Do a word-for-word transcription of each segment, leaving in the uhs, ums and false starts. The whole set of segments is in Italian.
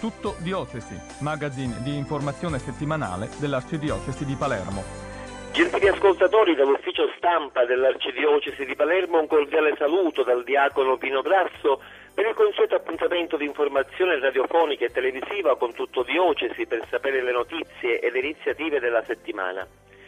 Tutto Diocesi, magazine di informazione settimanale dell'Arcidiocesi di Palermo. Gentili ascoltatori, dall'ufficio stampa dell'Arcidiocesi di Palermo un cordiale saluto dal diacono Pino Grasso per il consueto appuntamento di informazione radiofonica e televisiva con Tutto Diocesi per sapere le notizie e le iniziative della settimana.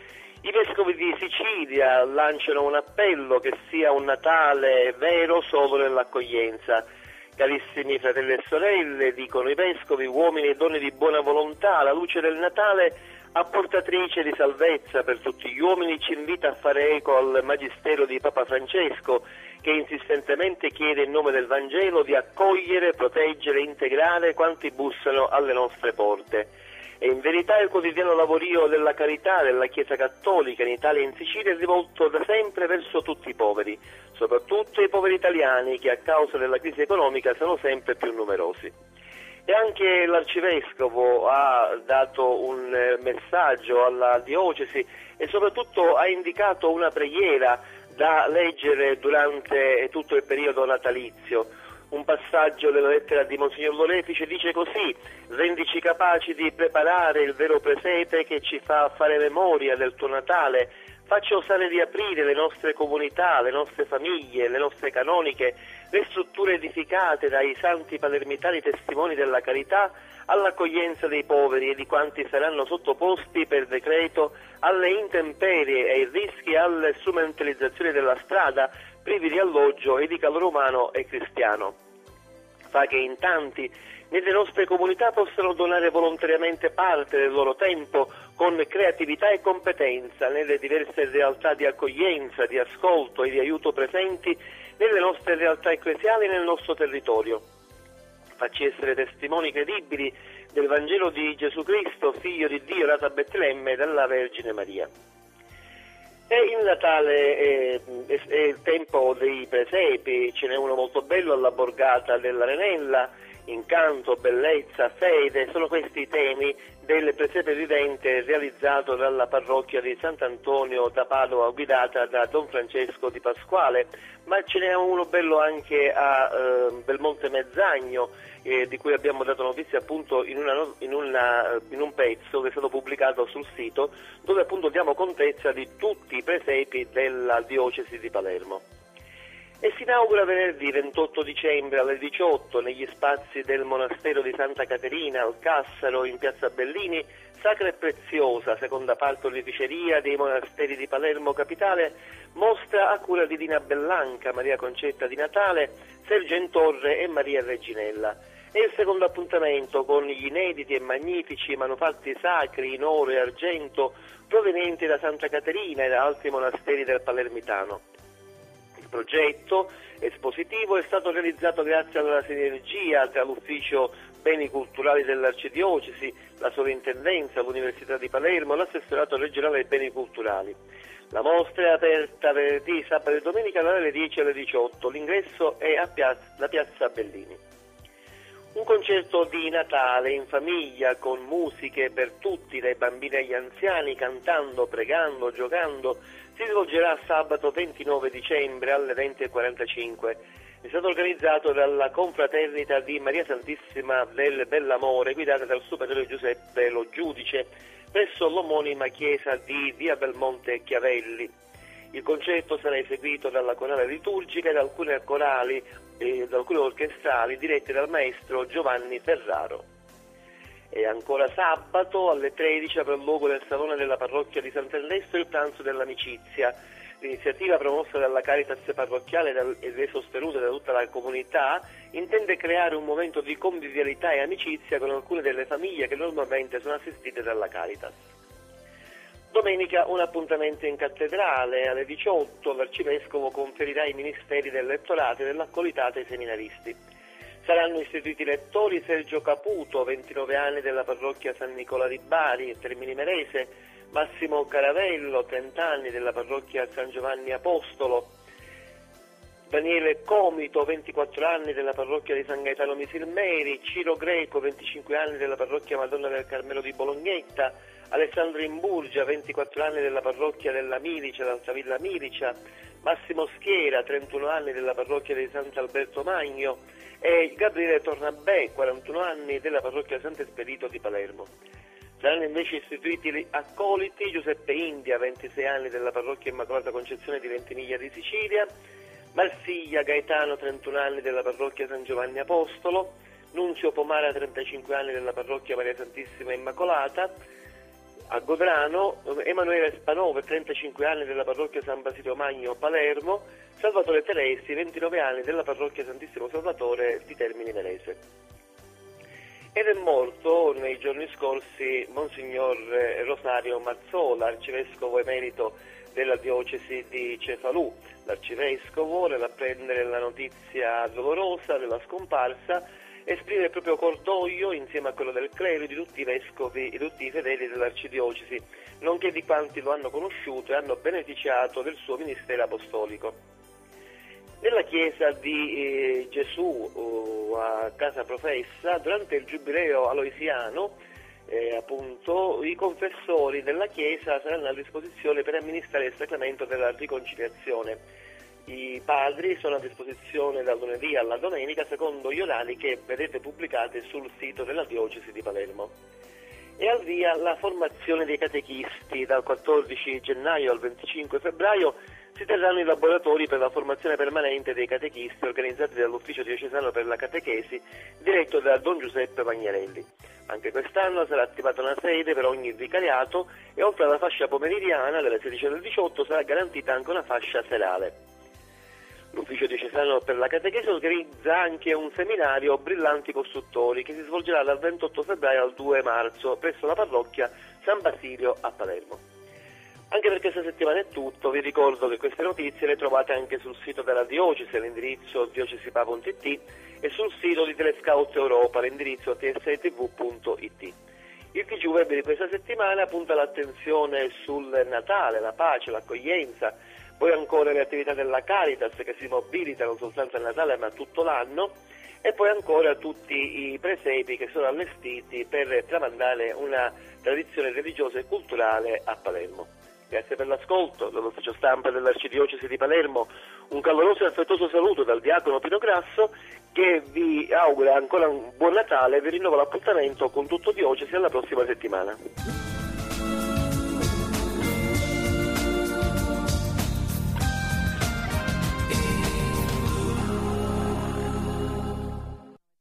I vescovi di Sicilia lanciano un appello che sia un Natale vero solo nell'accoglienza. Carissimi fratelli e sorelle, dicono i vescovi, uomini e donne di buona volontà, alla luce del Natale, apportatrice di salvezza per tutti gli uomini, ci invita a fare eco al magistero di Papa Francesco, che insistentemente chiede in nome del Vangelo di accogliere, proteggere e integrare quanti bussano alle nostre porte. E in verità il quotidiano lavorio della carità della Chiesa Cattolica in Italia e in Sicilia è rivolto da sempre verso tutti i poveri, soprattutto i poveri italiani che a causa della crisi economica sono sempre più numerosi. E anche l'Arcivescovo ha dato un messaggio alla diocesi e soprattutto ha indicato una preghiera da leggere durante tutto il periodo natalizio. Un passaggio della lettera di Monsignor Lorefice dice così: rendici capaci di preparare il vero presepe che ci fa fare memoria del tuo Natale, faccia osare di aprire le nostre comunità, le nostre famiglie, le nostre canoniche, le strutture edificate dai santi palermitani testimoni della carità all'accoglienza dei poveri e di quanti saranno sottoposti per decreto alle intemperie e ai rischi, alle strumentalizzazioni della strada, privi di alloggio e di calore umano e cristiano. Fa che in tanti nelle nostre comunità possano donare volontariamente parte del loro tempo con creatività e competenza nelle diverse realtà di accoglienza, di ascolto e di aiuto presenti nelle nostre realtà ecclesiali e nel nostro territorio. Facci essere testimoni credibili del Vangelo di Gesù Cristo, Figlio di Dio, nato a Betlemme dalla Vergine Maria. E il Natale è, è, è il tempo dei presepi, ce n'è uno molto bello alla borgata dell'Arenella, incanto, bellezza, fede, sono questi i temi del presepe vivente realizzato dalla parrocchia di Sant'Antonio da Padova, guidata da Don Francesco Di Pasquale, ma ce n'è uno bello anche a eh, Belmonte Mezzagno, eh, di cui abbiamo dato notizia appunto in, una, in, una, in un pezzo che è stato pubblicato sul sito, dove appunto diamo contezza di tutti i presepi della diocesi di Palermo. E si inaugura venerdì ventotto dicembre alle diciotto negli spazi del monastero di Santa Caterina al Cassaro in piazza Bellini, Sacra e Preziosa, seconda parte oreficeria dei monasteri di Palermo Capitale, mostra a cura di Dina Bellanca, Maria Concetta di Natale, Sergio Torre e Maria Reginella. È il secondo appuntamento con gli inediti e magnifici manufatti sacri in oro e argento provenienti da Santa Caterina e da altri monasteri del Palermitano. Il progetto espositivo è stato realizzato grazie alla sinergia tra l'Ufficio Beni Culturali dell'Arcidiocesi, la Sovrintendenza, l'Università di Palermo, l'Assessorato regionale ai Beni Culturali. La mostra è aperta venerdì, sabato e domenica dalle dieci alle diciotto. L'ingresso è a piazza, la piazza Bellini. Un concerto di Natale in famiglia con musiche per tutti, dai bambini agli anziani, cantando, pregando, giocando, si svolgerà sabato ventinove dicembre alle venti e quarantacinque. È stato organizzato dalla Confraternita di Maria Santissima del Bellamore, guidata dal superiore Giuseppe Lo Giudice, presso l'omonima chiesa di Via Belmonte Chiavelli. Il concerto sarà eseguito dalla corale liturgica e da alcune corali e da alcune orchestrali dirette dal maestro Giovanni Ferraro. E ancora sabato alle tredici avrà luogo nel salone della parrocchia di Sant'Ernesto il pranzo dell'amicizia. L'iniziativa promossa dalla Caritas parrocchiale ed è sostenuta da tutta la comunità intende creare un momento di convivialità e amicizia con alcune delle famiglie che normalmente sono assistite dalla Caritas. Domenica un appuntamento in cattedrale alle diciotto, l'arcivescovo conferirà i ministeri del lettorato e dell'accolitata ai seminaristi. Saranno istituiti lettori Sergio Caputo, ventinove anni della parrocchia San Nicola di Bari, Termini Merese, Massimo Caravello, trenta anni della parrocchia San Giovanni Apostolo, Daniele Comito, ventiquattro anni della parrocchia di San Gaetano Misilmeri, Ciro Greco, venticinque anni della parrocchia Madonna del Carmelo di Bolognetta, Alessandro Imburgia, ventiquattro anni della parrocchia della Milicia, d'Altavilla Milicia, Massimo Schiera, trentuno anni, della parrocchia di Sant'Alberto Magno, e Gabriele Tornabè, quarantuno anni, della parrocchia Sant'Espedito di Palermo. Saranno invece istituiti accoliti Giuseppe India, ventisei anni, della parrocchia Immacolata Concezione di Ventimiglia di Sicilia, Marsiglia Gaetano, trentuno anni, della parrocchia San Giovanni Apostolo, Nunzio Pomara, trentacinque anni, della parrocchia Maria Santissima Immacolata, a Godrano Emanuele Spanova, trentacinque anni, della parrocchia San Basilio Magno Palermo, Salvatore Teresi, ventinove anni, della parrocchia Santissimo Salvatore di Termini Imerese. Ed è morto nei giorni scorsi Monsignor Rosario Mazzola, arcivescovo emerito della diocesi di Cefalù. L'arcivescovo, nell'apprendere la notizia dolorosa della scomparsa, esprime il proprio cordoglio insieme a quello del clero di tutti i vescovi e tutti i fedeli dell'arcidiocesi, nonché di quanti lo hanno conosciuto e hanno beneficiato del suo ministero apostolico. Nella chiesa di eh, Gesù uh, a Casa Professa, durante il giubileo aloisiano, eh, appunto, i confessori della chiesa saranno a disposizione per amministrare il sacramento della riconciliazione. I padri sono a disposizione dal lunedì alla domenica secondo gli orari che vedete pubblicati sul sito della diocesi di Palermo. E al via la formazione dei catechisti. Dal quattordici gennaio al venticinque febbraio si terranno i laboratori per la formazione permanente dei catechisti organizzati dall'Ufficio Diocesano per la Catechesi, diretto da Don Giuseppe Magnarelli. Anche quest'anno sarà attivata una sede per ogni vicariato e oltre alla fascia pomeridiana dalle sedici alle diciotto sarà garantita anche una fascia serale. L'Ufficio Diocesano per la Catechesi organizza anche un seminario Brillanti Costruttori che si svolgerà dal ventotto febbraio al due marzo presso la parrocchia San Basilio a Palermo. Anche per questa settimana è tutto, vi ricordo che queste notizie le trovate anche sul sito della diocesi all'indirizzo diocesipa punto it e sul sito di Telescout Europa all'indirizzo t s i t v punto it. Il T G Web di questa settimana punta l'attenzione sul Natale, la pace, l'accoglienza, poi ancora le attività della Caritas che si mobilitano non soltanto a Natale ma tutto l'anno, e poi ancora tutti i presepi che sono allestiti per tramandare una tradizione religiosa e culturale a Palermo. Grazie per l'ascolto, dall'ufficio stampa dell'Arcidiocesi di Palermo un caloroso e affettuoso saluto dal diacono Pino Grasso, che vi augura ancora un buon Natale e vi rinnovo l'appuntamento con tutto Diocesi alla prossima settimana.